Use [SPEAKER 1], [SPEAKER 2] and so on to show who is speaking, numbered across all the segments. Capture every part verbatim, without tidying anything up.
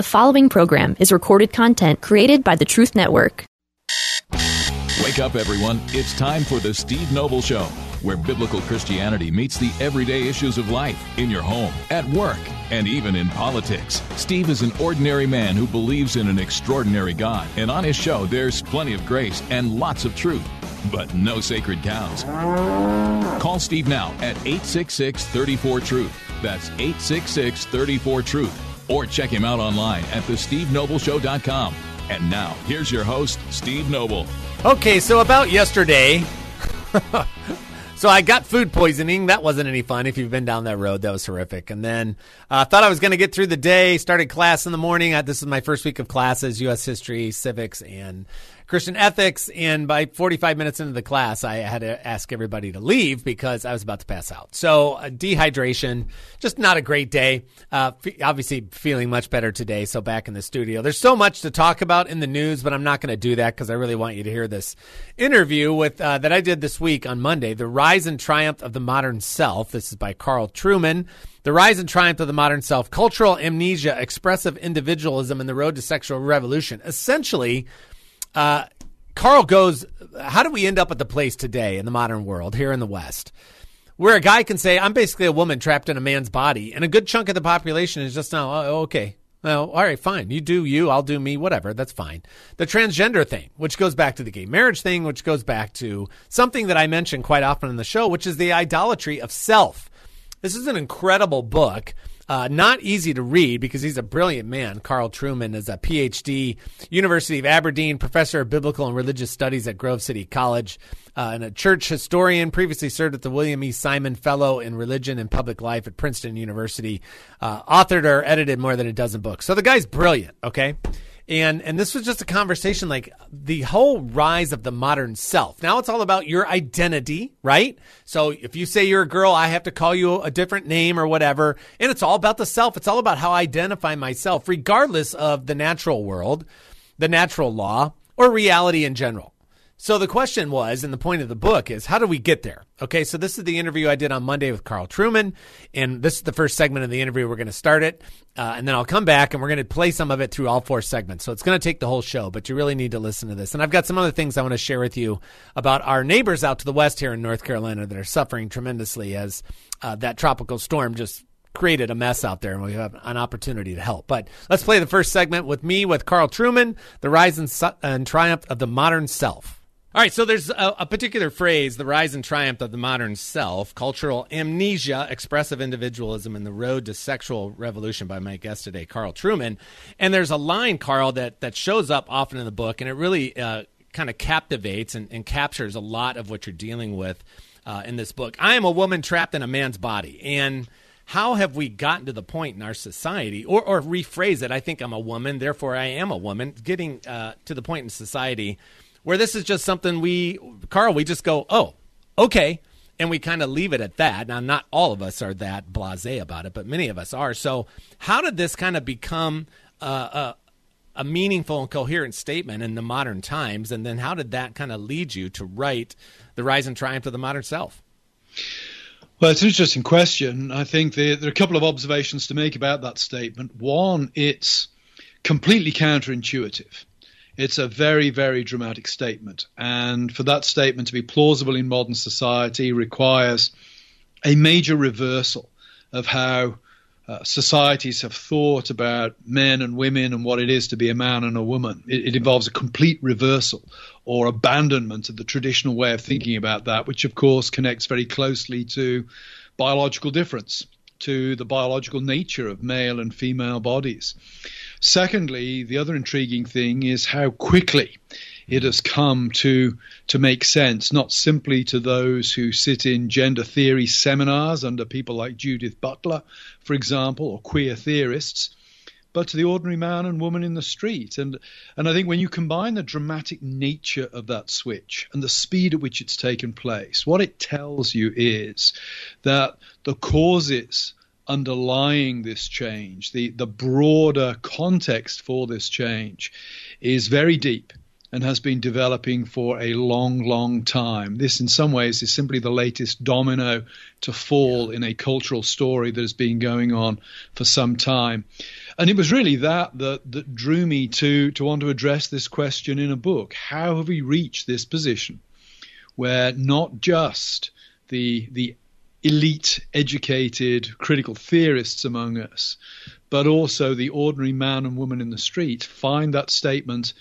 [SPEAKER 1] The following program is recorded content created by the Truth Network.
[SPEAKER 2] Wake up, everyone. It's time for the Steve Noble Show, where biblical Christianity meets the everyday issues of life in your home, at work, and even in politics. Steve is an ordinary man who believes in an extraordinary God, and on his show, there's plenty of grace and lots of truth, but no sacred cows. Call Steve now at eight six six, three four, truth. That's eight six six, three four, truth. Or check him out online at the steve noble show dot com. And now, here's your host, Steve Noble.
[SPEAKER 3] Okay, so about yesterday, so I got food poisoning. That wasn't any fun. If you've been down that road, that was horrific. And then I uh, thought I was going to get through the day, started class in the morning. I, this is my first week of classes, U S history, civics, and Christian ethics. And by forty-five minutes into the class, I had to ask everybody to leave because I was about to pass out. So uh, dehydration, just not a great day. Uh, f- obviously feeling much better today, so back in the studio. There's so much to talk about in the news, but I'm not going to do that because I really want you to hear this interview with uh, that I did this week on Monday, The Rise and Triumph of the Modern Self. This is by Carl Trueman. The Rise and Triumph of the Modern Self, Cultural Amnesia, Expressive Individualism, and the Road to Sexual Revolution. Essentially, uh, Carl goes, how do we end up at the place today in the modern world here in the West where a guy can say, I'm basically a woman trapped in a man's body, and a good chunk of the population is just now, oh, okay, well, all right, fine. You do you, I'll do me, whatever, that's fine. The transgender thing, which goes back to the gay marriage thing, which goes back to something that I mention quite often in the show, which is the idolatry of self. This is an incredible book. Uh, not easy to read because he's a brilliant man. Carl Trueman is a P H D, University of Aberdeen, professor of biblical and religious studies at Grove City College, uh, and a church historian, previously served at the William E. Simon Fellow in Religion and Public Life at Princeton University, uh, authored or edited more than a dozen books. So the guy's brilliant, okay? And and this was just a conversation like the whole rise of the modern self. Now it's all about your identity, right? So if you say you're a girl, I have to call you a different name or whatever. And it's all about the self. It's all about how I identify myself, regardless of the natural world, the natural law, or reality in general. So the question was, and the point of the book is, how do we get there? Okay, so this is the interview I did on Monday with Carl Trueman, and this is the first segment of the interview. We're going to start it, uh, and then I'll come back, and we're going to play some of it through all four segments. So it's going to take the whole show, but you really need to listen to this. And I've got some other things I want to share with you about our neighbors out to the west here in North Carolina that are suffering tremendously as uh, that tropical storm just created a mess out there, and we have an opportunity to help. But let's play the first segment with me, with Carl Trueman, The Rise and, Su- and Triumph of the Modern Self. All right, so there's a, a particular phrase, the rise and triumph of the modern self, cultural amnesia, expressive individualism, and the road to sexual revolution by my guest today, Carl Trueman. And there's a line, Carl, that, that shows up often in the book, and it really uh, kind of captivates and, and captures a lot of what you're dealing with uh, in this book. I am a woman trapped in a man's body. And how have we gotten to the point in our society, or, or rephrase it, I think I'm a woman, therefore I am a woman, getting uh, to the point in society where this is just something we, Carl, we just go, oh, okay, and we kind of leave it at that. Now, not all of us are that blasé about it, but many of us are. So how did this kind of become uh, a, a meaningful and coherent statement in the modern times, and then how did that kind of lead you to write The Rise and Triumph of the Modern Self?
[SPEAKER 4] Well, it's an interesting question. I think there, there are a couple of observations to make about that statement. One, it's completely counterintuitive. It's a very, very dramatic statement. And for that statement to be plausible in modern society requires a major reversal of how uh, societies have thought about men and women and what it is to be a man and a woman. It, it involves a complete reversal or abandonment of the traditional way of thinking about that, which, of course, connects very closely to biological difference, to the biological nature of male and female bodies. Secondly, the other intriguing thing is how quickly it has come to to make sense, not simply to those who sit in gender theory seminars under people like Judith Butler, for example, or queer theorists, but to the ordinary man and woman in the street. And and I think when you combine the dramatic nature of that switch and the speed at which it's taken place, what it tells you is that the causes underlying this change, the, the broader context for this change, is very deep and has been developing for a long, long time. This, in some ways, is simply the latest domino to fall in a cultural story that has been going on for some time. And it was really that that, that drew me to, to want to address this question in a book. How have we reached this position where not just the the elite, educated, critical theorists among us, but also the ordinary man and woman in the street find that statement,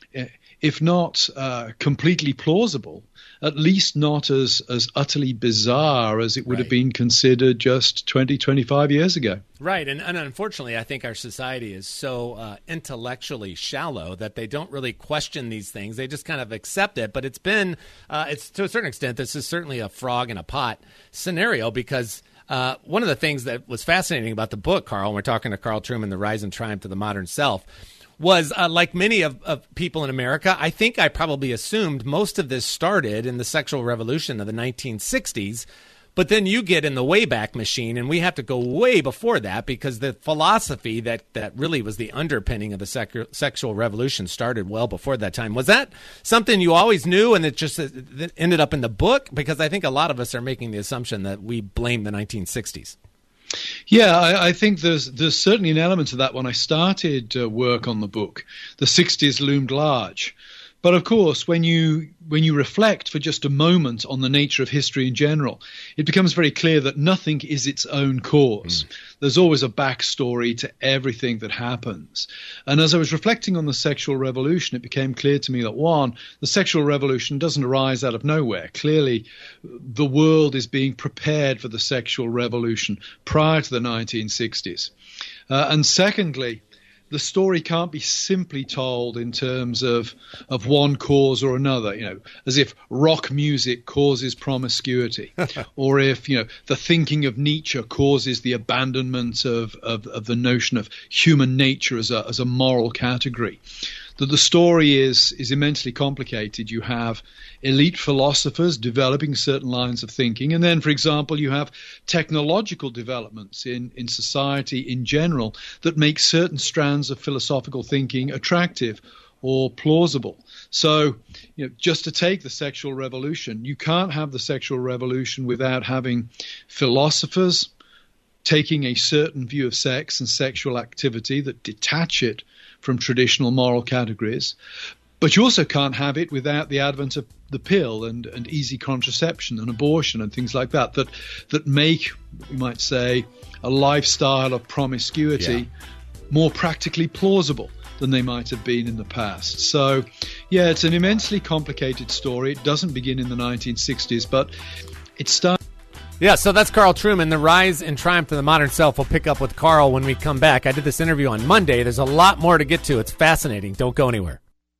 [SPEAKER 4] if not uh, completely plausible, at least not as, as utterly bizarre as it would
[SPEAKER 3] Right.
[SPEAKER 4] have been considered just twenty, twenty-five years ago.
[SPEAKER 3] Right, and, and unfortunately, I think our society is so uh, intellectually shallow that they don't really question these things. They just kind of accept it. But it's been, uh, it's to a certain extent, this is certainly a frog in a pot scenario because uh, one of the things that was fascinating about the book, Carl, and we're talking to Carl Trueman, The Rise and Triumph of the Modern Self, was uh, like many of, of people in America, I think I probably assumed most of this started in the sexual revolution of the nineteen sixties. But then you get in the Wayback Machine, and we have to go way before that because the philosophy that, that really was the underpinning of the sec- sexual revolution started well before that time. Was that something you always knew and it just it ended up in the book? Because I think a lot of us are making the assumption that we blame the nineteen sixties.
[SPEAKER 4] Yeah, I, I think there's there's certainly an element of that when I started uh, work on the book. The sixties loomed large. But of course, when you when you reflect for just a moment on the nature of history in general, it becomes very clear that nothing is its own cause. Mm. There's always a backstory to everything that happens. And as I was reflecting on the sexual revolution, it became clear to me that, one, the sexual revolution doesn't arise out of nowhere. Clearly, the world is being prepared for the sexual revolution prior to the nineteen sixties. Uh, and secondly, the story can't be simply told in terms of of one cause or another, you know, as if rock music causes promiscuity, or if, you know, the thinking of Nietzsche causes the abandonment of, of, of the notion of human nature as a as a moral category. That the story is is immensely complicated. You have elite philosophers developing certain lines of thinking, and then, for example, you have technological developments in, in society in general that make certain strands of philosophical thinking attractive or plausible. So, you know, just to take the sexual revolution, you can't have the sexual revolution without having philosophers taking a certain view of sex and sexual activity that detach it from traditional moral categories. But you also can't have it without the advent of the pill and, and easy contraception and abortion and things like that, that that make, we might say, a lifestyle of promiscuity yeah. more practically plausible than they might have been in the past. So, yeah, it's an immensely complicated story. It doesn't begin in the nineteen sixties, but it starts.
[SPEAKER 3] Yeah, so that's Carl Trueman, The Rise and Triumph of the Modern Self. We'll pick up with Carl when we come back. I did this interview on Monday. There's a lot more to get to. It's fascinating. Don't go anywhere.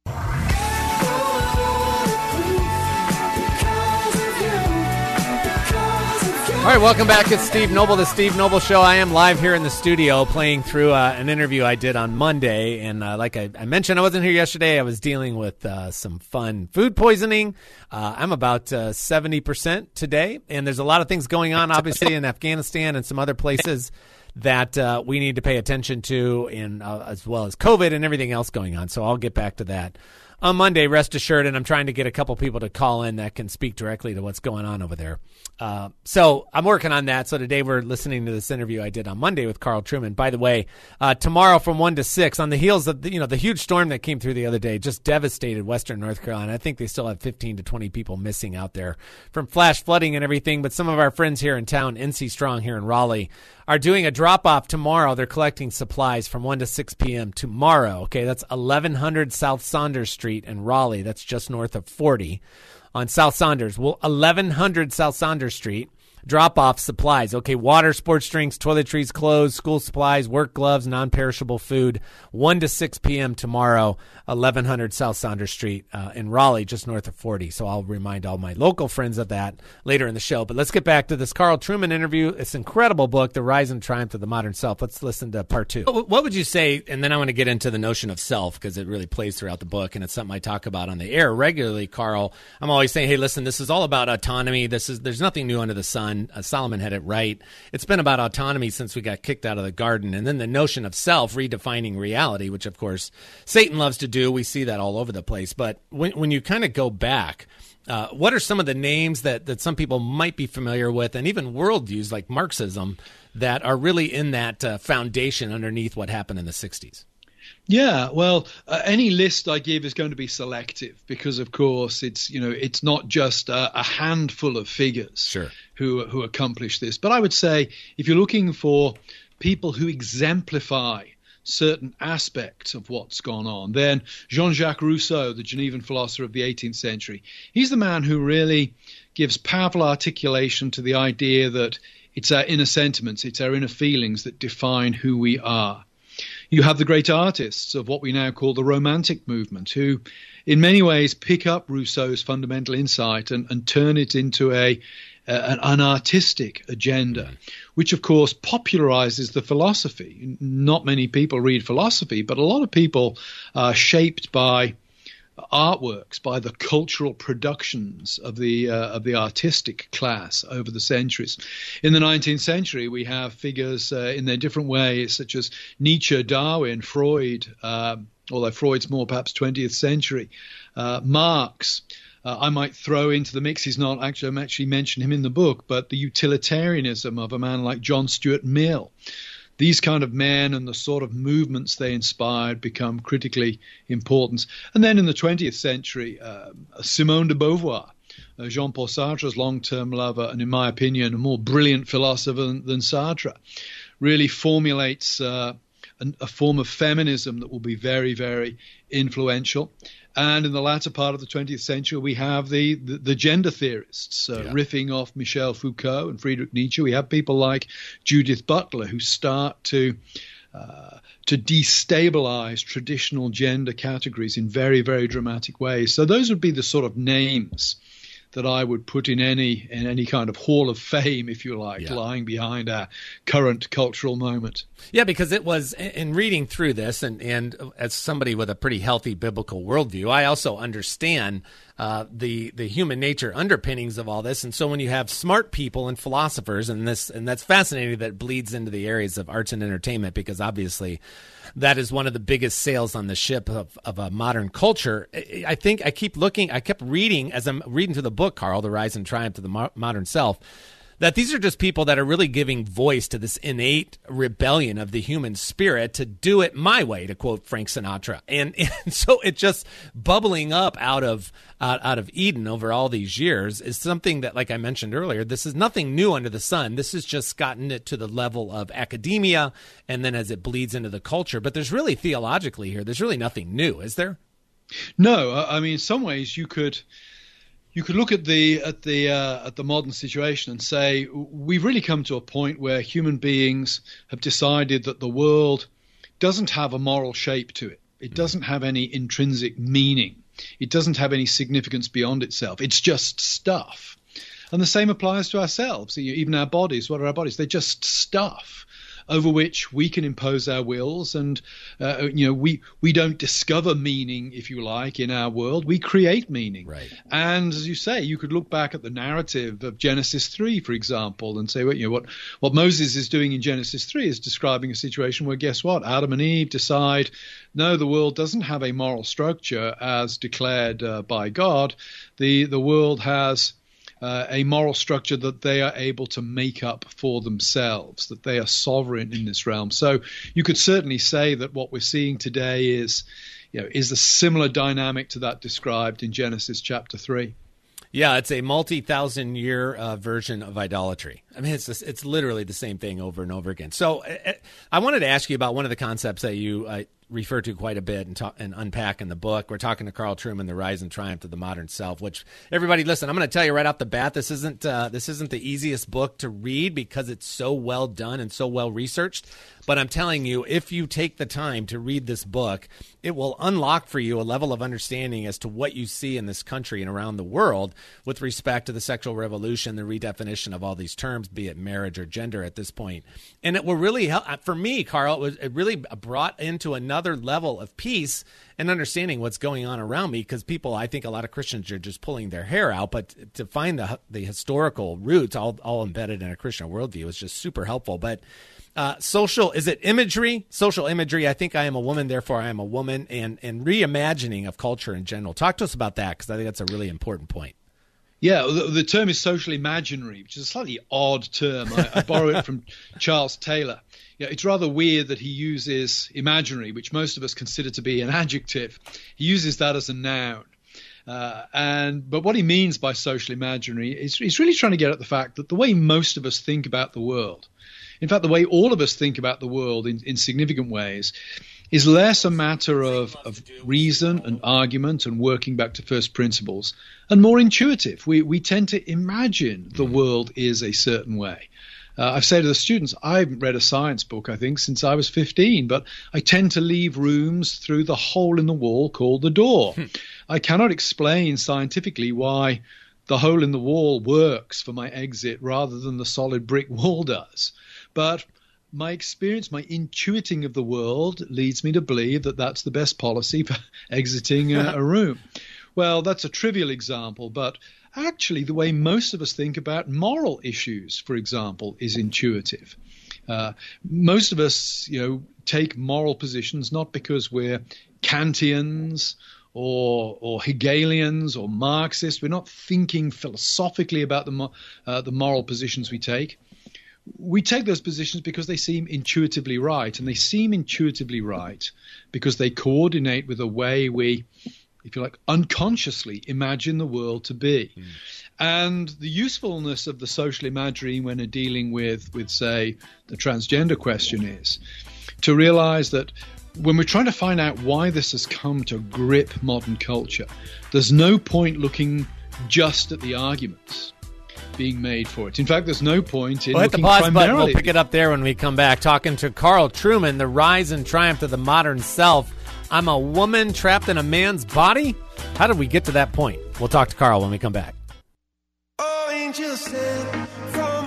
[SPEAKER 3] All right, welcome back. It's Steve Noble, The Steve Noble Show. I am live here in the studio playing through uh, an interview I did on Monday. And uh, like I, I mentioned, I wasn't here yesterday. I was dealing with uh, some fun food poisoning. Uh, I'm about uh, seventy percent today. And there's a lot of things going on, obviously, in Afghanistan and some other places that uh, we need to pay attention to, in, uh, as well as COVID and everything else going on. So I'll get back to that on Monday, rest assured, and I'm trying to get a couple people to call in that can speak directly to what's going on over there. Uh, so I'm working on that. So today we're listening to this interview I did on Monday with Carl Trueman. By the way, uh, tomorrow from one to six, on the heels of the, you know the huge storm that came through the other day, just devastated western North Carolina. I think they still have fifteen to twenty people missing out there from flash flooding and everything. But some of our friends here in town, N C Strong here in Raleigh, are doing a drop-off tomorrow. They're collecting supplies from one to six p.m. tomorrow. Okay, that's eleven hundred South Saunders Street in Raleigh. That's just north of forty on South Saunders. Well, eleven hundred South Saunders Street. Drop-off supplies. Okay, water, sports drinks, toiletries, clothes, school supplies, work gloves, non-perishable food. one to six p.m. tomorrow, eleven hundred South Saunders Street uh, in Raleigh, just north of forty. So I'll remind all my local friends of that later in the show. But let's get back to this Carl Trueman interview. It's an incredible book, The Rise and Triumph of the Modern Self. Let's listen to part two. What would you say, and then I want to get into the notion of self, because it really plays throughout the book, and it's something I talk about on the air regularly, Carl. I'm always saying, hey, listen, this is all about autonomy. This is There's nothing new under the sun. one. Uh, Solomon had it right. It's been about autonomy since we got kicked out of the garden. And then the notion of self, redefining reality, which, of course, Satan loves to do. We see that all over the place. But when, when you kind of go back, uh, what are some of the names that, that some people might be familiar with, and even worldviews like Marxism, that are really in that uh, foundation underneath what happened in the sixties?
[SPEAKER 4] Yeah, well, uh, any list I give is going to be selective because, of course, it's you know it's not just a, a handful of figures
[SPEAKER 3] sure.
[SPEAKER 4] who who accomplish this. But I would say if you're looking for people who exemplify certain aspects of what's gone on, then Jean-Jacques Rousseau, the Genevan philosopher of the eighteenth century, he's the man who really gives powerful articulation to the idea that it's our inner sentiments, it's our inner feelings that define who we are. You have the great artists of what we now call the Romantic movement, who in many ways pick up Rousseau's fundamental insight and, and turn it into a uh, an artistic agenda, which of course popularizes the philosophy. Not many people read philosophy, but a lot of people are shaped by artworks, by the cultural productions of the uh, of the artistic class over the centuries. In the nineteenth century, we have figures uh, in their different ways, such as Nietzsche, Darwin, Freud, uh, although Freud's more perhaps twentieth century, uh, Marx. Uh, I might throw into the mix, he's not actually, I'm actually mentioned him in the book, but the utilitarianism of a man like John Stuart Mill. These kind of men and the sort of movements they inspired become critically important. And then in the twentieth century, uh, Simone de Beauvoir, uh, Jean-Paul Sartre's long-term lover, and in my opinion, a more brilliant philosopher than, than Sartre, really formulates uh, an, a form of feminism that will be very, very influential. And in the latter part of the twentieth century, we have the, the, the gender theorists, uh, yeah. riffing off Michel Foucault and Friedrich Nietzsche. We have people like Judith Butler who start to uh, to destabilize traditional gender categories in very, very dramatic ways. So those would be the sort of names that I would put in any in any kind of hall of fame, if you like, yeah. lying behind our current cultural moment.
[SPEAKER 3] Yeah, because it was, in reading through this, and, and as somebody with a pretty healthy biblical worldview, I also understand uh, the the human nature underpinnings of all this. And so when you have smart people and philosophers, and this and that's fascinating that it bleeds into the areas of arts and entertainment, because obviously that is one of the biggest sails on the ship of, of a modern culture. I think I keep looking, I kept reading, as I'm reading through the book, Carl, The Rise and Triumph of the Mo- Modern Self, that these are just people that are really giving voice to this innate rebellion of the human spirit to do it my way, to quote Frank Sinatra. And, and so it just bubbling up out of uh, out of Eden over all these years is something that, like I mentioned earlier, this is nothing new under the sun. This has just gotten it to the level of academia, and then as it bleeds into the culture. But there's really, theologically here, there's really nothing new, is there?
[SPEAKER 4] No, I mean, in some ways you could... You could look at the at the uh, at the modern situation and say we've really come to a point where human beings have decided that the world doesn't have a moral shape to it. It doesn't have any intrinsic meaning. It doesn't have any significance beyond itself. It's just stuff. And the same applies to ourselves. Even our bodies. What are our bodies? They're just stuff over which we can impose our wills, and uh, you know we we don't discover meaning, if you like, in our world. We create meaning.
[SPEAKER 3] Right.
[SPEAKER 4] And as you say, you could look back at the narrative of Genesis three, for example, and say, well, you know, what what Moses is doing in Genesis three is describing a situation where, guess what, Adam and Eve decide, no, the world doesn't have a moral structure as declared uh, by God. The the world has Uh, a moral structure that they are able to make up for themselves, that they are sovereign in this realm. So you could certainly say that what we're seeing today is, you know, is a similar dynamic to that described in Genesis chapter three.
[SPEAKER 3] Yeah, it's a multi-thousand year uh, version of idolatry. I mean, it's just, it's literally the same thing over and over again. So uh, I wanted to ask you about one of the concepts that you uh, refer to quite a bit and, talk, and unpack in the book. We're talking to Carl Trueman, The Rise and Triumph of the Modern Self, which, everybody, listen, I'm going to tell you right off the bat, this isn't uh, this isn't the easiest book to read because it's so well done and so well researched. But I'm telling you, if you take the time to read this book, it will unlock for you a level of understanding as to what you see in this country and around the world with respect to the sexual revolution, the redefinition of all these terms, be it marriage or gender at this point. And it will really help. For me, Carl, it, was, it really brought into another another level of peace and understanding what's going on around me, because people, I think a lot of Christians are just pulling their hair out, but to find the the historical roots all, all embedded in a Christian worldview is just super helpful. But uh, social, is it imagery? Social imagery, I think I am a woman, therefore I am a woman, and, and reimagining of culture in general. Talk to us about that, because I think that's a really important point.
[SPEAKER 4] Yeah, the, the term is social imaginary, which is a slightly odd term. I, I borrow it from Charles Taylor. Yeah, it's rather weird that he uses imaginary, which most of us consider to be an adjective. He uses that as a noun. Uh, and but what he means by social imaginary is he's really trying to get at the fact that the way most of us think about the world, in fact, the way all of us think about the world in, in significant ways, is less a matter of, of reason and argument and working back to first principles, and more intuitive. We we tend to imagine the world is a certain way. Uh, I've said to the students, I haven't read a science book, I think, since I was fifteen, but I tend to leave rooms through the hole in the wall called the door. Hmm. I cannot explain scientifically why the hole in the wall works for my exit rather than the solid brick wall does. But my experience, my intuiting of the world leads me to believe that that's the best policy for exiting a, a room. Well, that's a trivial example, but actually the way most of us think about moral issues, for example, is intuitive. Uh, most of us, you know, take moral positions not because we're Kantians or or Hegelians or Marxists. We're not thinking philosophically about the uh, the moral positions we take. We take those positions because they seem intuitively right, and they seem intuitively right because they coordinate with the way we, if you like, unconsciously imagine the world to be. Mm. And the usefulness of the social imagery when we're dealing with, with, say, the transgender question is to realize that when we're trying to find out why this has come to grip modern culture, there's no point looking just at the arguments being made for it. In fact, there's no point in
[SPEAKER 3] we'll hit the
[SPEAKER 4] looking
[SPEAKER 3] pause
[SPEAKER 4] primarily...
[SPEAKER 3] button. We'll pick it up there when we come back. Talking to Carl Trueman, The Rise and Triumph of the Modern Self. I'm a woman trapped in a man's body? How did we get to that point? We'll talk to Carl when we come back.
[SPEAKER 5] Oh, angels sent from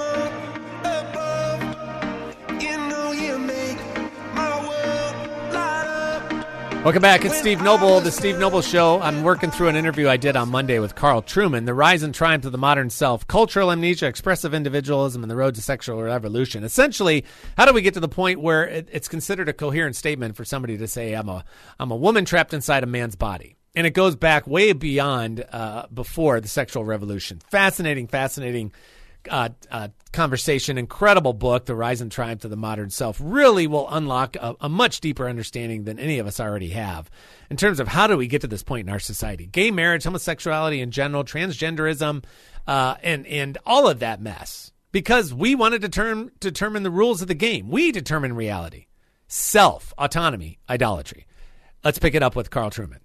[SPEAKER 5] above. You know you make my world light up.
[SPEAKER 3] Welcome back. It's Steve Noble, The Steve Noble Show. I'm working through an interview I did on Monday with Carl Trueman, The Rise and Triumph of the Modern Self, Cultural Amnesia, Expressive Individualism, and the Road to Sexual Revolution. Essentially, how do we get to the point where it, it's considered a coherent statement for somebody to say, I'm a, I'm a woman trapped inside a man's body? And it goes back way beyond uh, before the sexual revolution. Fascinating, fascinating uh, uh, conversation. Incredible book, The Rise and Triumph of the Modern Self. Really will unlock a, a much deeper understanding than any of us already have in terms of how do we get to this point in our society. Gay marriage, homosexuality in general, transgenderism, uh, and, and all of that mess. Because we want to determine, determine the rules of the game. We determine reality. Self, autonomy, idolatry. Let's pick it up with Carl Trueman.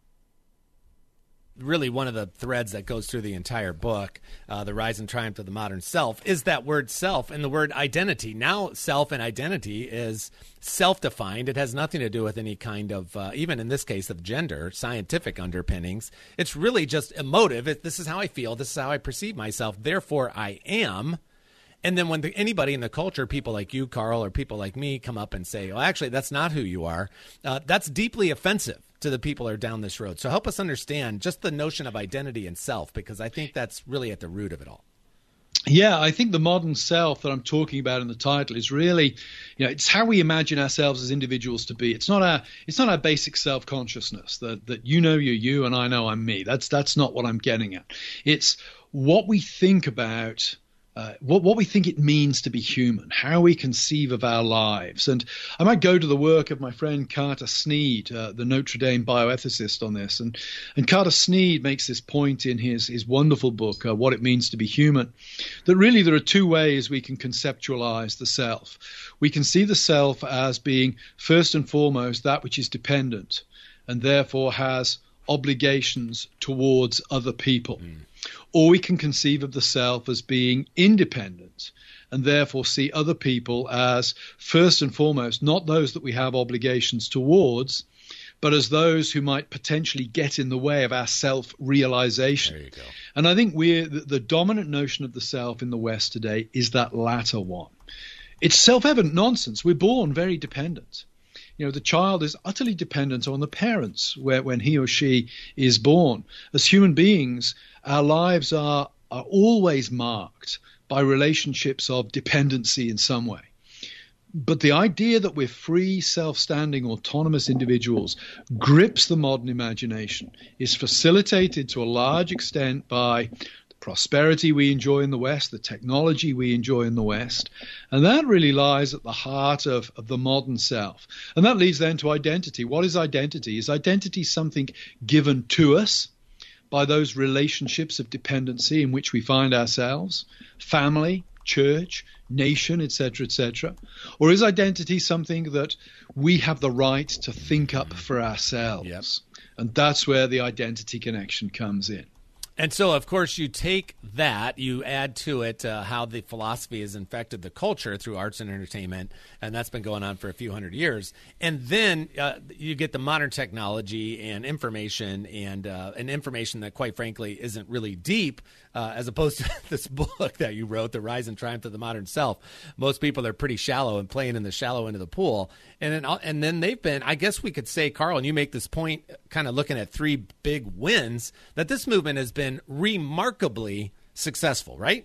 [SPEAKER 3] Really one of the threads that goes through the entire book, uh, The Rise and Triumph of the Modern Self, is that word self and the word identity. Now self and identity is self-defined. It has nothing to do with any kind of, uh, even in this case of gender, scientific underpinnings. It's really just emotive. It, this is how I feel. This is how I perceive myself. Therefore, I am. And then when the, anybody in the culture, people like you, Carl, or people like me come up and say, well, actually, that's not who you are, uh, that's deeply offensive to the people who are down this road. So help us understand just the notion of identity and self, because I think that's really at the root of it all.
[SPEAKER 4] Yeah, I think the modern self that I'm talking about in the title is really, you know, it's how we imagine ourselves as individuals to be. It's not our, it's not our basic self-consciousness that that you know you're you and I know I'm me. That's that's not what I'm getting at. It's what we think about. Uh, what, what we think it means to be human, how we conceive of our lives. And I might go to the work of my friend Carter Snead, uh, the Notre Dame bioethicist, on this. And, and Carter Snead makes this point in his, his wonderful book, uh, What It Means to Be Human, that really there are two ways we can conceptualize the self. We can see the self as being, first and foremost, that which is dependent and therefore has obligations towards other people. Mm. Or we can conceive of the self as being independent and therefore see other people as, first and foremost, not those that we have obligations towards, but as those who might potentially get in the way of our self-realization.
[SPEAKER 3] There you go.
[SPEAKER 4] And I think we're, the, the dominant notion of the self in the West today is that latter one. It's self-evident nonsense. We're born very dependent. You know, the child is utterly dependent on the parents where, when he or she is born. As human beings, our lives are, are always marked by relationships of dependency in some way. But the idea that we're free, self-standing, autonomous individuals grips the modern imagination, is facilitated to a large extent by the prosperity we enjoy in the West, the technology we enjoy in the West. And that really lies at the heart of, of the modern self. And that leads then to identity. What is identity? Is identity something given to us by those relationships of dependency in which we find ourselves? Family, church, nation, et cetera, et cetera? Or is identity something that we have the right to think up for ourselves?
[SPEAKER 3] Yep.
[SPEAKER 4] And that's where the identity connection comes in.
[SPEAKER 3] And so, of course, you take that, you add to it uh, how the philosophy has infected the culture through arts and entertainment, and that's been going on for a few hundred years. And then uh, you get the modern technology and information, and uh, and information that, quite frankly, isn't really deep, uh, as opposed to this book that you wrote, The Rise and Triumph of the Modern Self. Most people are pretty shallow and playing in the shallow end of the pool. And then, and then they've been, I guess we could say, Carl, and you make this point kind of looking at three big wins, that this movement has been remarkably successful, right?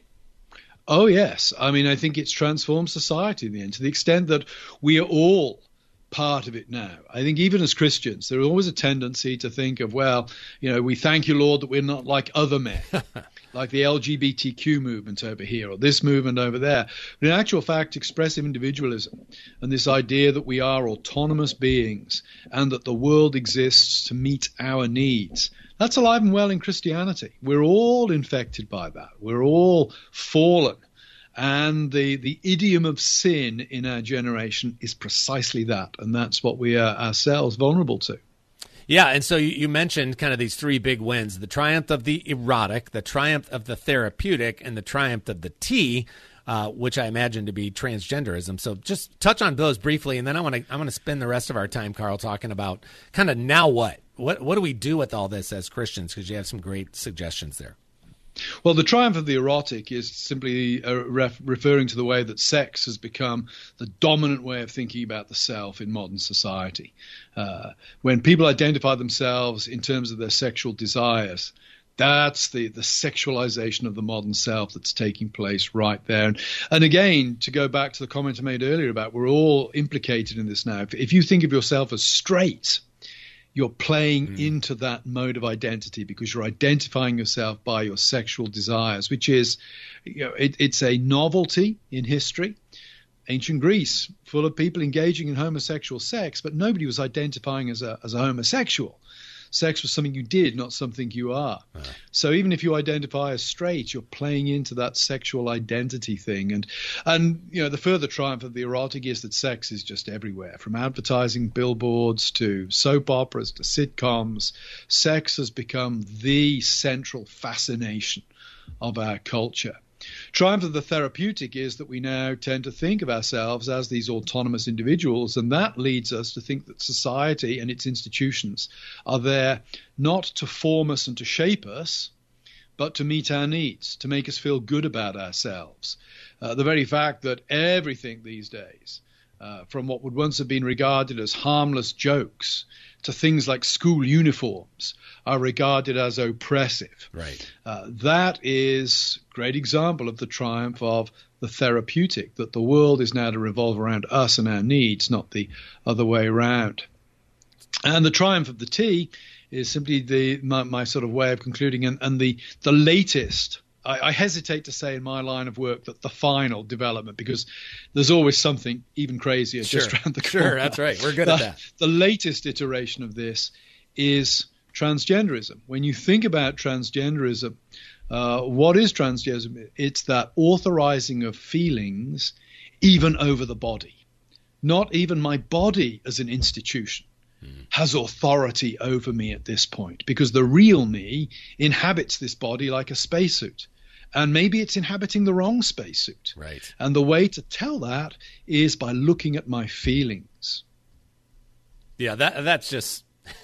[SPEAKER 4] Oh, yes. I mean, I think it's transformed society in the end to the extent that we are all part of it now. I think even as Christians, there is always a tendency to think of, well, you know, we thank you, Lord, that we're not like other men, like the L G B T Q movement over here or this movement over there. But in actual fact, expressive individualism and this idea that we are autonomous beings and that the world exists to meet our needs, that's alive and well in Christianity. We're all infected by that. We're all fallen. And the, the idiom of sin in our generation is precisely that. And that's what we are ourselves vulnerable to.
[SPEAKER 3] Yeah, and so you, you mentioned kind of these three big wins, the triumph of the erotic, the triumph of the therapeutic, and the triumph of the T, uh, which I imagine to be transgenderism. So just touch on those briefly, and then I want to I want to spend the rest of our time, Carl, talking about kind of now what? What, what do we do with all this as Christians? Because you have some great suggestions there.
[SPEAKER 4] Well, the triumph of the erotic is simply uh, ref- referring to the way that sex has become the dominant way of thinking about the self in modern society. Uh, when people identify themselves in terms of their sexual desires, that's the, the sexualization of the modern self that's taking place right there. And, and again, to go back to the comment I made earlier about we're all implicated in this now. If, if you think of yourself as straight, you're playing mm. into that mode of identity because you're identifying yourself by your sexual desires, which is, you know, it, it's a novelty in history. Ancient Greece, full of people engaging in homosexual sex, but nobody was identifying as a as a homosexual. Sex was something you did, not something you are. Uh-huh. So even if you identify as straight, you're playing into that sexual identity thing. And, and you know, the further triumph of the erotic is that sex is just everywhere. From advertising billboards to soap operas to sitcoms, sex has become the central fascination of our culture. Triumph of the therapeutic is that we now tend to think of ourselves as these autonomous individuals, and that leads us to think that society and its institutions are there not to form us and to shape us, but to meet our needs, to make us feel good about ourselves. Uh, the very fact that everything these days, uh, from what would once have been regarded as harmless jokes to things like school uniforms, are regarded as oppressive.
[SPEAKER 3] Right.
[SPEAKER 4] Uh, that is a great example of the triumph of the therapeutic, that the world is now to revolve around us and our needs, not the other way around. And the triumph of the T is simply the my, my sort of way of concluding, and, and the, the latest, I, I hesitate to say in my line of work that the final development, because there's always something even crazier
[SPEAKER 3] sure.
[SPEAKER 4] just around the corner.
[SPEAKER 3] Sure, that's right. We're good
[SPEAKER 4] the,
[SPEAKER 3] at that.
[SPEAKER 4] The latest iteration of this is transgenderism. When you think about transgenderism, uh, what is transgenderism? It's that authorizing of feelings even over the body. Not even my body as an institution mm. has authority over me at this point, because the real me inhabits this body like a spacesuit. And maybe it's inhabiting the wrong spacesuit.
[SPEAKER 3] Right.
[SPEAKER 4] And the way to tell that is by looking at my feelings.
[SPEAKER 3] Yeah, that that's just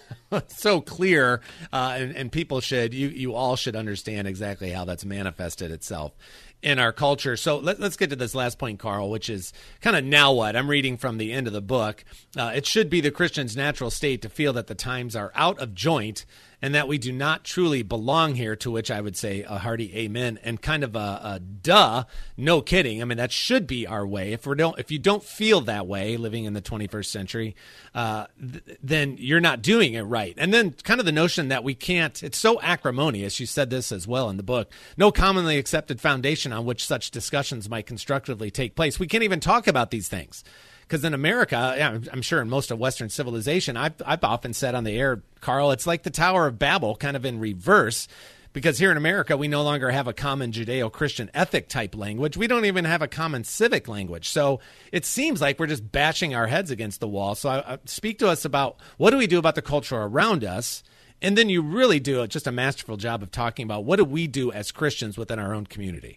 [SPEAKER 3] so clear, uh, and, and people should, you, you all should understand exactly how that's manifested itself in our culture. So let, let's get to this last point, Carl, which is kind of now what? I'm reading from the end of the book. Uh, it should be the Christian's natural state to feel that the times are out of joint and that we do not truly belong here, to which I would say a hearty amen and kind of a, a duh, no kidding. I mean, that should be our way. If we don't, if you don't feel that way living in the twenty-first century, uh, th- then you're not doing it right. And then kind of the notion that we can't, it's so acrimonious. You said this as well in the book, no commonly accepted foundation on which such discussions might constructively take place. We can't even talk about these things. Because in America, yeah, I'm sure in most of Western civilization, I've, I've often said on the air, Carl, it's like the Tower of Babel kind of in reverse. Because here in America, we no longer have a common Judeo-Christian ethic type language. We don't even have a common civic language. So it seems like we're just bashing our heads against the wall. So I, I, speak to us about what do we do about the culture around us? And then you really do just a masterful job of talking about what do we do as Christians within our own community?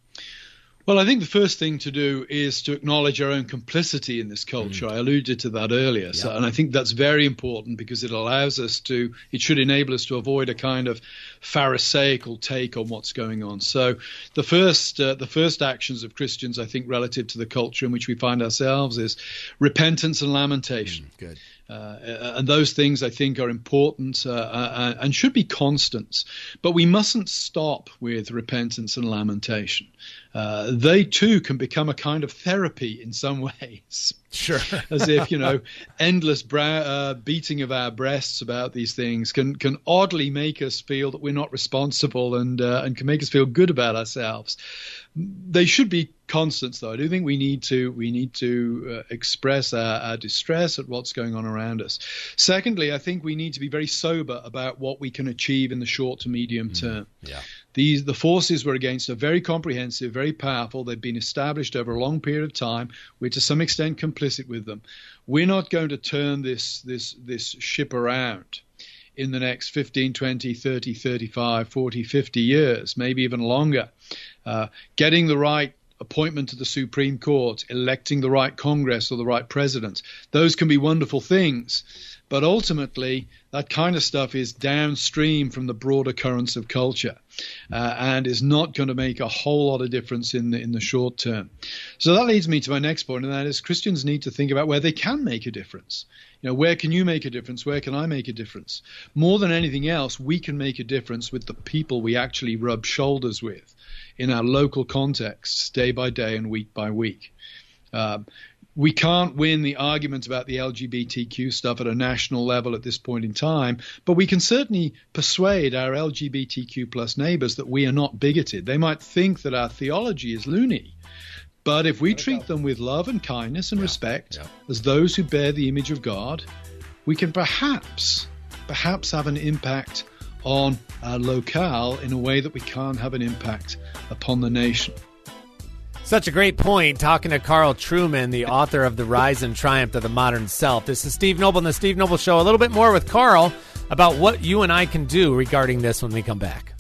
[SPEAKER 4] Well, I think the first thing to do is to acknowledge our own complicity in this culture. Mm. I alluded to that earlier. Yep. So, and I think that's very important because it allows us to, it should enable us to avoid a kind of Pharisaical take on what's going on. So the first, uh, the first actions of Christians, I think, relative to the culture in which we find ourselves is repentance and lamentation. Mm, good. Uh, and those things, I think, are important uh, uh, and should be constants. But we mustn't stop with repentance and lamentation. Uh, they, too, can become a kind of therapy in some ways.
[SPEAKER 3] Sure.
[SPEAKER 4] As if, you know, endless brow, uh, beating of our breasts about these things can can oddly make us feel that we're not responsible and uh, and can make us feel good about ourselves. They should be constants, though. I do think we need to we need to uh, express our, our distress at what's going on around us. Secondly, I think we need to be very sober about what we can achieve in the short to medium term. Mm, yeah. These the forces we're against are very comprehensive, very powerful. They've been established over a long period of time. We're to some extent complicit with them. We're not going to turn this this this ship around in the next fifteen, twenty, thirty, thirty-five, forty, fifty years, maybe even longer. Uh, getting the right appointment to the Supreme Court, electing the right Congress or the right president, those can be wonderful things. But ultimately, that kind of stuff is downstream from the broader currents of culture uh, and is not going to make a whole lot of difference in the, in the short term. So that leads me to my next point, and that is Christians need to think about where they can make a difference. You know, where can you make a difference? Where can I make a difference? More than anything else, we can make a difference with the people we actually rub shoulders with in our local contexts, day by day and week by week. Uh, we can't win the argument about the L G B T Q stuff at a national level at this point in time, but we can certainly persuade our L G B T Q plus neighbors that we are not bigoted. They might think that our theology is loony, but if we treat them with love and kindness and yeah, respect yeah. as those who bear the image of God, we can perhaps, perhaps have an impact on our locale in a way that we can't have an impact upon the nation.
[SPEAKER 3] Such a great point, talking to Carl Trueman, the author of The Rise and Triumph of the Modern Self. This is Steve Noble and The Steve Noble Show. A little bit more with Carl about what you and I can do regarding this when we come back.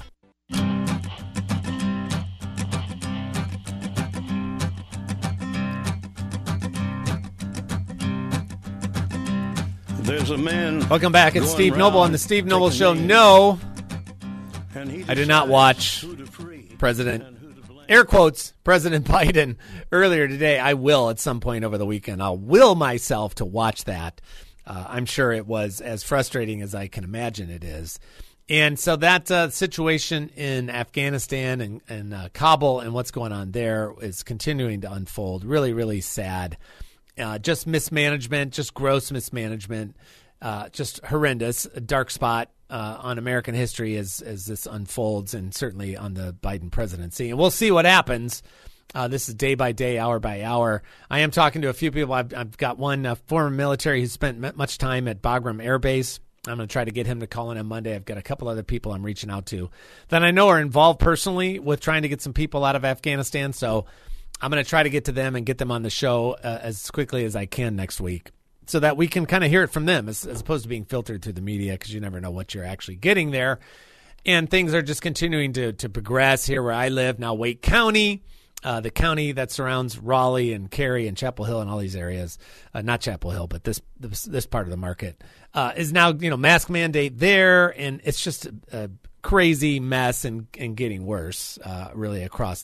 [SPEAKER 6] There's a man.
[SPEAKER 3] Welcome back. It's Steve Noble on The Steve Noble Show. No, I did not watch President... Air quotes, President Biden earlier today. I will at some point over the weekend. I'll will myself to watch that. Uh, I'm sure it was as frustrating as I can imagine it is. And so that uh, situation in Afghanistan and, and uh, Kabul and what's going on there is continuing to unfold. Really, really sad. Uh, just mismanagement, just gross mismanagement, uh, just horrendous, a dark spot. Uh, on American history as as this unfolds, and certainly on the Biden presidency. And we'll see what happens. Uh, this is day by day, hour by hour. I am talking to a few people. I've, I've got one uh, former military who spent much time at Bagram Air Base. I'm going to try to get him to call in on Monday. I've got a couple other people I'm reaching out to that I know are involved personally with trying to get some people out of Afghanistan. So I'm going to try to get to them and get them on the show uh, as quickly as I can next week, so that we can kind of hear it from them as, as opposed to being filtered through the media, because you never know what you're actually getting there. And things are just continuing to, to progress here where I live. Now, Wake County, uh, the county that surrounds Raleigh and Cary and Chapel Hill and all these areas, uh, not Chapel Hill, but this this, this part of the market, uh, is now, you know, mask mandate there. And it's just a, a crazy mess and, and getting worse, uh, really across the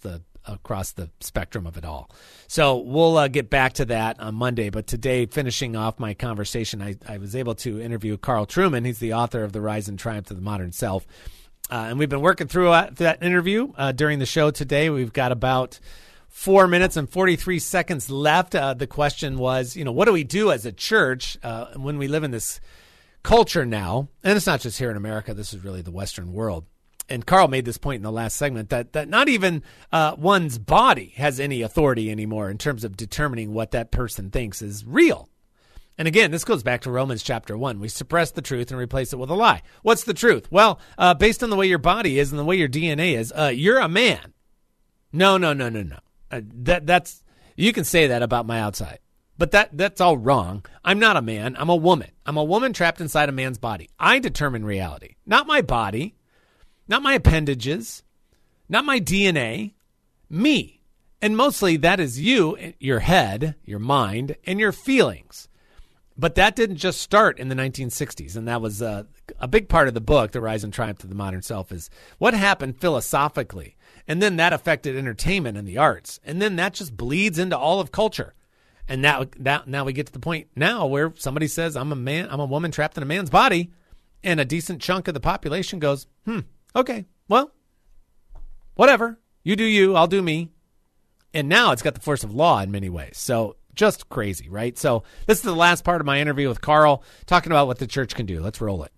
[SPEAKER 3] across the spectrum of it all. So we'll uh, get back to that on Monday. But today, finishing off my conversation, I, I was able to interview Carl Trueman. He's the author of The Rise and Triumph of the Modern Self. Uh, and we've been working through uh, that interview uh, during the show today. We've got about four minutes and forty-three seconds left. Uh, the question was, you know, what do we do as a church uh, when we live in this culture now? And it's not just here in America. This is really the Western world. And Carl made this point in the last segment that, that not even uh, one's body has any authority anymore in terms of determining what that person thinks is real. And again, this goes back to Romans chapter one. We suppress the truth and replace it with a lie. What's the truth? Well, uh, based on the way your body is and the way your D N A is, uh, you're a man. No, no, no, no, no. Uh, that that's you can say that about my outside, but that that's all wrong. I'm not a man. I'm a woman. I'm a woman trapped inside a man's body. I determine reality, not my body, not my appendages, not my D N A, me. And mostly that is you, your head, your mind, and your feelings. But that didn't just start in the nineteen sixties, and that was uh, a big part of the book, The Rise and Triumph of the Modern Self, is what happened philosophically, and then that affected entertainment and the arts, and then that just bleeds into all of culture. And now, now, now we get to the point now where somebody says, I'm a man, I'm a woman trapped in a man's body, and a decent chunk of the population goes, hmm, okay, well, whatever. You do you, I'll do me. And now it's got the force of law in many ways. So just crazy, right? So this is the last part of my interview with Carl, talking about what the church can do. Let's roll it.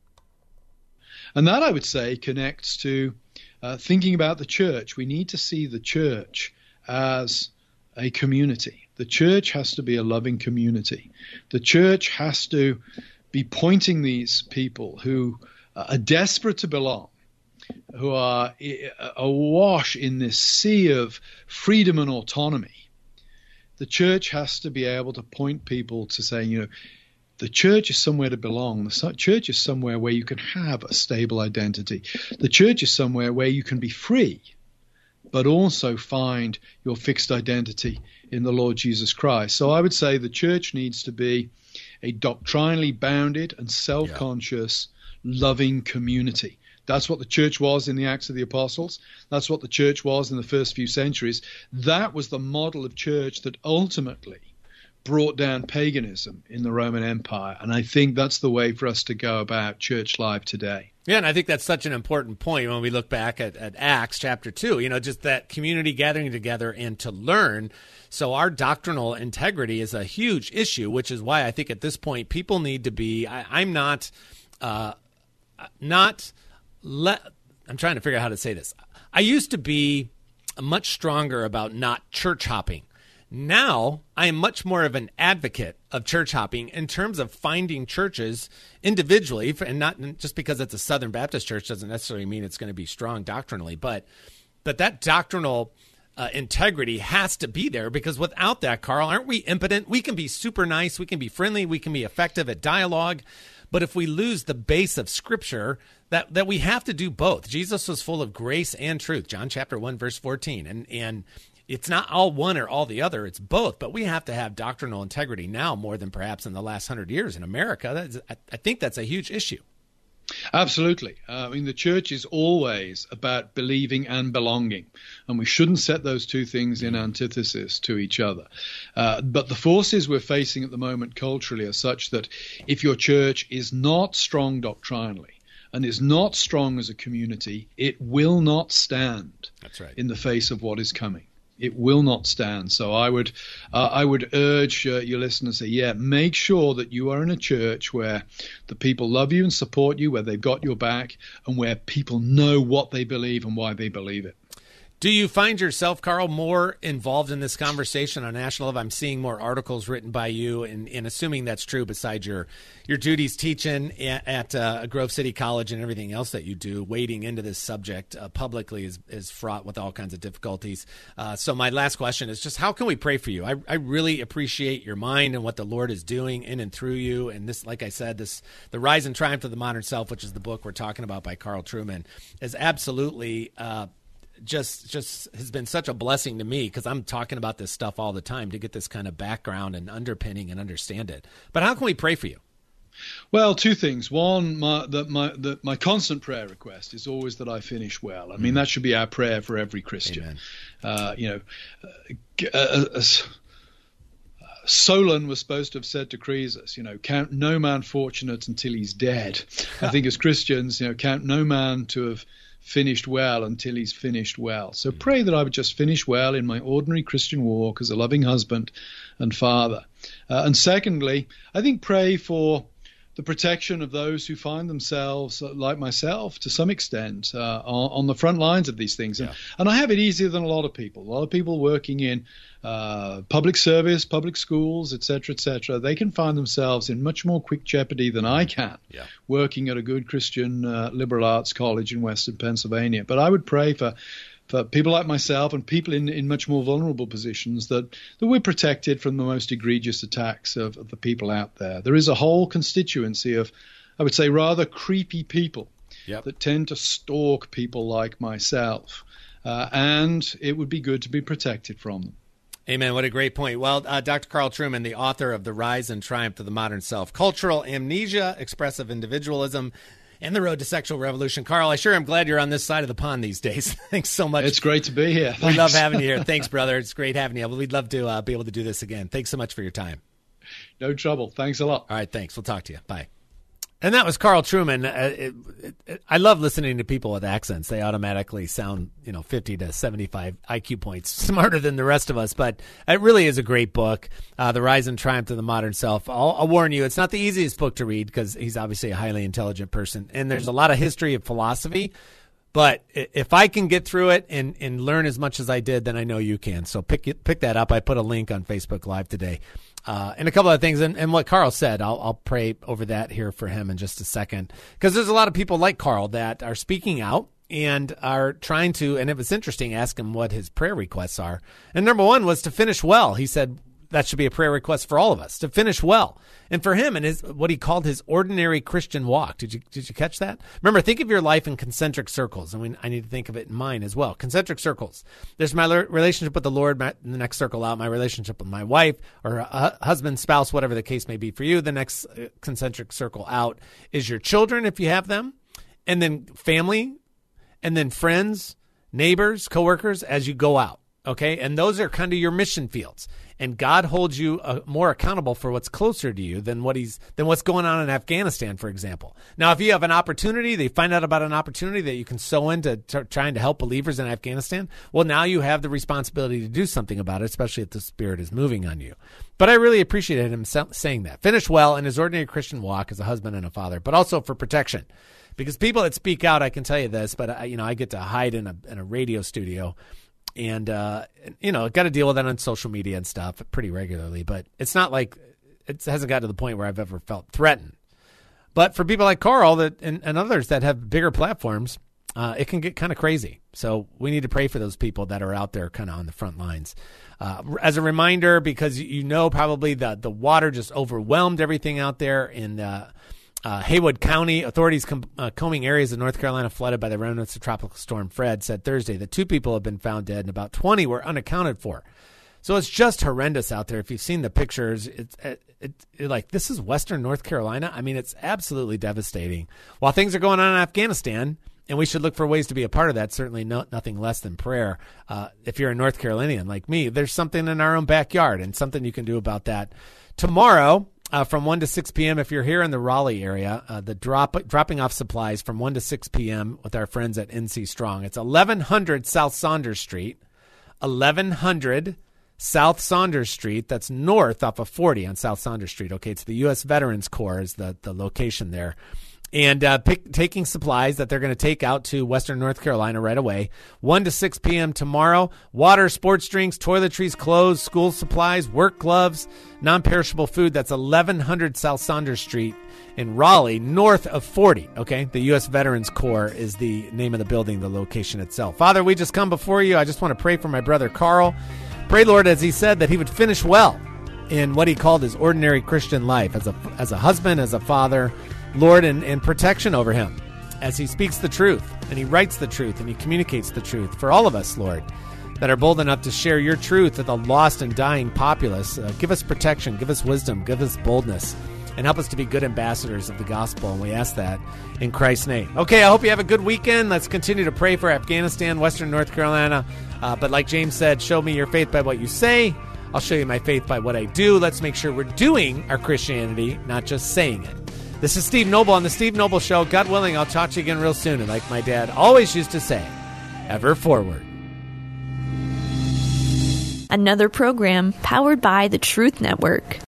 [SPEAKER 4] And that, I would say, connects to uh, thinking about the church. We need to see the church as a community. The church has to be a loving community. The church has to be pointing these people who are desperate to belong, who are awash in this sea of freedom and autonomy. The church has to be able to point people to saying, you know, the church is somewhere to belong. The church is somewhere where you can have a stable identity. The church is somewhere where you can be free, but also find your fixed identity in the Lord Jesus Christ. So I would say the church needs to be a doctrinally bounded and self-conscious, yeah. loving community. That's what the church was in the Acts of the Apostles. That's what the church was in the first few centuries. That was the model of church that ultimately brought down paganism in the Roman Empire. And I think that's the way for us to go about church life today.
[SPEAKER 3] Yeah, and I think that's such an important point when we look back at, at Acts chapter two, you know, just that community gathering together and to learn. So our doctrinal integrity is a huge issue, which is why I think at this point people need to be, I, I'm not, uh, not, let, I'm trying to figure out how to say this. I used to be much stronger about not church hopping. Now I am much more of an advocate of church hopping in terms of finding churches individually, and not just because it's a Southern Baptist church doesn't necessarily mean it's going to be strong doctrinally, but but that doctrinal uh, integrity has to be there, because without that, Carl, aren't we impotent? We can be super nice, we can be friendly, we can be effective at dialogue, but if we lose the base of Scripture, that that we have to do both. Jesus was full of grace and truth, John chapter one, verse fourteen, and and it's not all one or all the other, it's both, but we have to have doctrinal integrity now more than perhaps in the last hundred years in America. That's, I, I think that's a huge issue.
[SPEAKER 4] Absolutely. Uh, I mean, the church is always about believing and belonging, and we shouldn't set those two things in antithesis to each other. Uh, but the forces we're facing at the moment culturally are such that if your church is not strong doctrinally and is not strong as a community, it will not stand.
[SPEAKER 3] That's right.
[SPEAKER 4] In the face of what is coming. It will not stand. So I would uh, I would urge uh, your listeners to say, yeah, make sure that you are in a church where the people love you and support you, where they've got your back, and where people know what they believe and why they believe it.
[SPEAKER 3] Do you find yourself, Carl, more involved in this conversation on national level? I'm seeing more articles written by you, and, and assuming that's true, besides your your duties teaching at, at uh, Grove City College and everything else that you do, wading into this subject uh, publicly is, is fraught with all kinds of difficulties. Uh, so my last question is just, how can we pray for you? I, I really appreciate your mind and what the Lord is doing in and through you. And this, like I said, this The Rise and Triumph of the Modern Self, which is the book we're talking about by Carl Trueman, is absolutely uh, just just has been such a blessing to me, because I'm talking about this stuff all the time, to get this kind of background and underpinning and understand it. But how can we pray for you?
[SPEAKER 4] Well, two things. One, my that my that my constant prayer request is always that I finish well. I mean, that should be our prayer for every Christian. Uh, you know, uh, as Solon was supposed to have said to Croesus, you know, count no man fortunate until he's dead. I think as Christians, you know, count no man to have finished well until he's finished well. So pray that I would just finish well in my ordinary Christian walk as a loving husband and father. Uh, and secondly, I think pray for the protection of those who find themselves, uh, like myself, to some extent, uh, on, on the front lines of these things. And,
[SPEAKER 3] Yeah.
[SPEAKER 4] and I have it easier than a lot of people. A lot of people working in uh, public service, public schools, et cetera, et cetera, they can find themselves in much more quick jeopardy than I can,
[SPEAKER 3] Yeah.
[SPEAKER 4] working at a good Christian uh, liberal arts college in Western Pennsylvania. But I would pray for for people like myself and people in, in much more vulnerable positions, that, that we're protected from the most egregious attacks of, of the people out there. There is a whole constituency of, I would say, rather creepy people
[SPEAKER 3] Yep.
[SPEAKER 4] that tend to stalk people like myself. Uh, and it would be good to be protected from them.
[SPEAKER 3] Amen. What a great point. Well, uh, Doctor Carl Trueman, the author of The Rise and Triumph of the Modern Self, Cultural Amnesia, Expressive Individualism, and The Road to Sexual Revolution. Carl, I sure am glad you're on this side of the pond these days. Thanks so much.
[SPEAKER 4] It's great to be here.
[SPEAKER 3] We
[SPEAKER 4] Thanks.
[SPEAKER 3] love having you here. Thanks, brother. It's great having you. We'd love to uh, be able to do this again. Thanks so much for your time.
[SPEAKER 4] No trouble. Thanks a lot.
[SPEAKER 3] All right, thanks. We'll talk to you. Bye. And that was Carl Trueman. Uh, it, it, it, I love listening to people with accents. They automatically sound, you know, fifty to seventy-five I Q points smarter than the rest of us. But it really is a great book, uh, The Rise and Triumph of the Modern Self. I'll, I'll warn you, it's not the easiest book to read because he's obviously a highly intelligent person. And there's a lot of history of philosophy. But if I can get through it and, and learn as much as I did, then I know you can. So pick it, pick that up. I put a link on Facebook Live today. Uh, and a couple of things. And, and what Carl said, I'll, I'll pray over that here for him in just a second. Because there's a lot of people like Carl that are speaking out and are trying to, and it was interesting, ask him what his prayer requests are. And number one was to finish well. He said that should be a prayer request for all of us, to finish well. And for him and his what he called his ordinary Christian walk. Did you did you catch that? Remember, think of your life in concentric circles. And we, I need to think of it in mine as well. Concentric circles. There's my le- relationship with the Lord, my, the next circle out, my relationship with my wife or a husband, spouse, whatever the case may be for you. The next uh, concentric circle out is your children, if you have them, and then family, and then friends, neighbors, coworkers as you go out. Okay, and those are kind of your mission fields. And God holds you uh, more accountable for what's closer to you than what he's than what's going on in Afghanistan, for example. Now, if you have an opportunity, they find out about an opportunity that you can sow into t- trying to help believers in Afghanistan. Well, now you have the responsibility to do something about it, especially if the Spirit is moving on you. But I really appreciated him sa- saying that. Finish well in his ordinary Christian walk as a husband and a father, but also for protection. Because people that speak out, I can tell you this, but I, you know, I get to hide in a in a radio studio. And, uh, you know, got to deal with that on social media and stuff pretty regularly. But it's not like it hasn't got to the point where I've ever felt threatened. But for people like Carl that and, and others that have bigger platforms, uh, it can get kind of crazy. So we need to pray for those people that are out there kind of on the front lines. Uh, as a reminder, because you know probably the, the water just overwhelmed everything out there in uh Uh, Haywood County authorities com- uh, combing areas of North Carolina flooded by the remnants of Tropical Storm Fred said Thursday that two people have been found dead and about twenty were unaccounted for. So it's just horrendous out there. If you've seen the pictures, it's it, it, it, like this is Western North Carolina. I mean, it's absolutely devastating. While things are going on in Afghanistan, and we should look for ways to be a part of that, certainly no, nothing less than prayer. Uh, if you're a North Carolinian like me, there's something in our own backyard and something you can do about that. Tomorrow, Uh, from one to six p.m. if you're here in the Raleigh area, uh, the drop dropping off supplies from one to six p.m. with our friends at N C Strong. It's eleven hundred South Saunders Street, eleven hundred South Saunders Street. That's north off of forty on South Saunders Street. Okay, it's the U S Veterans Corps is the, the location there. And uh, pick, taking supplies that they're going to take out to Western North Carolina right away. one to six p.m. tomorrow. Water, sports drinks, toiletries, clothes, school supplies, work gloves, non-perishable food. That's eleven hundred South Saunders Street in Raleigh, north of forty. Okay, the U S Veterans Corps is the name of the building, the location itself. Father, we just come before you. I just want to pray for my brother Carl. Pray, Lord, as he said, that he would finish well in what he called his ordinary Christian life as a as a husband, as a father. Lord, and, and protection over him as he speaks the truth and he writes the truth and he communicates the truth for all of us, Lord, that are bold enough to share your truth with a lost and dying populace. Uh, give us protection, give us wisdom, give us boldness. and help us to be good ambassadors of the gospel. And we ask that in Christ's name. Okay, I hope you have a good weekend. Let's continue to pray for Afghanistan, Western North Carolina. Uh, but like James said, show me your faith by what you say. I'll show you my faith by what I do. Let's make sure we're doing our Christianity, not just saying it. This is Steve Noble on The Steve Noble Show. God willing, I'll talk to you again real soon. And like my dad always used to say, ever forward.
[SPEAKER 1] Another program powered by the Truth Network.